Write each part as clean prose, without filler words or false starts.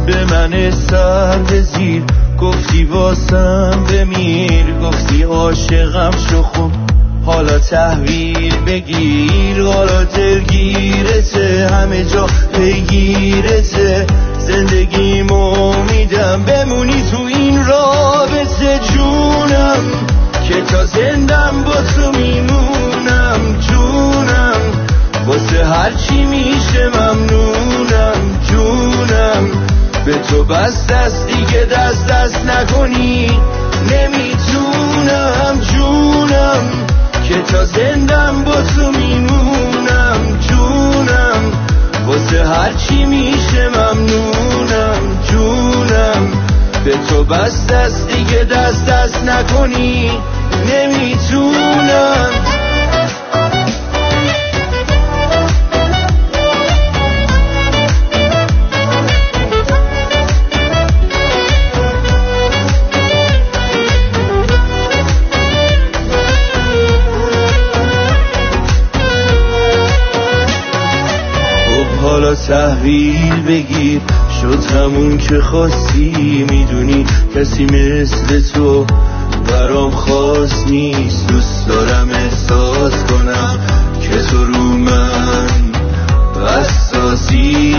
به من سر زیر گفتی واسم بمیر، گفتی عاشقم شو خوب حالا تحویل بگیر، حالا دلگیرته همه جا پیگیرته، زندگیمو میدم بمونی تو این رابطه جونم، که تا زندم با تو میمونم جونم، واسه هرچی میشه ممنونم جونم، به تو بس دست دیگه دست نکنی نمیتونم جونم، که تا زندم با تو میمونم جونم، واسه هرچی میشه ممنونم جونم، به تو بس دست دیگه دست نکنی نمیتونم. حالا تحویل بگیر، شد همون که خواستی، میدونی کسی مثل تو برام خاص نیست، دوست دارم احساس کنم که تو رو من حساسی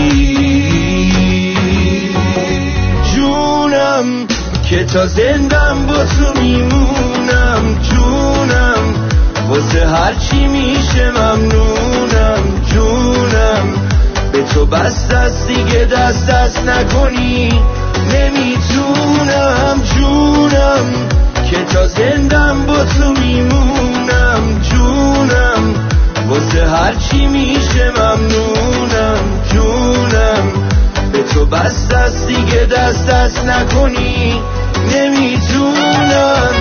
جونم، که تا زندم با تو میمونم جونم، واسه هرچی میشه ممنونم جونم، به تو بس دست دیگه دست نکنی نمیتونم جونم، که تا زندم با تو میمونم جونم، واسه هرچی میشه ممنونم جونم، به تو بس دست دیگه دست نکنی نمیتونم.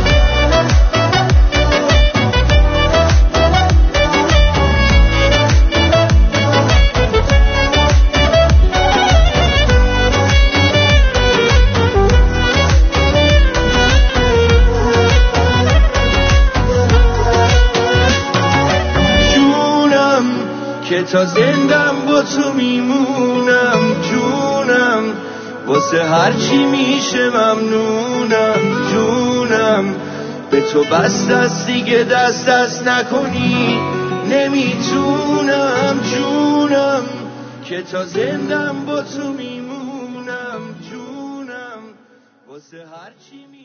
که تا زندم با تو میمونم جونم، واسه هرچی میشه ممنونم جونم، به تو بس دست دیگه دست نکنی نمیتونم جونم، که تا زندم با تو میمونم جونم، واسه هرچی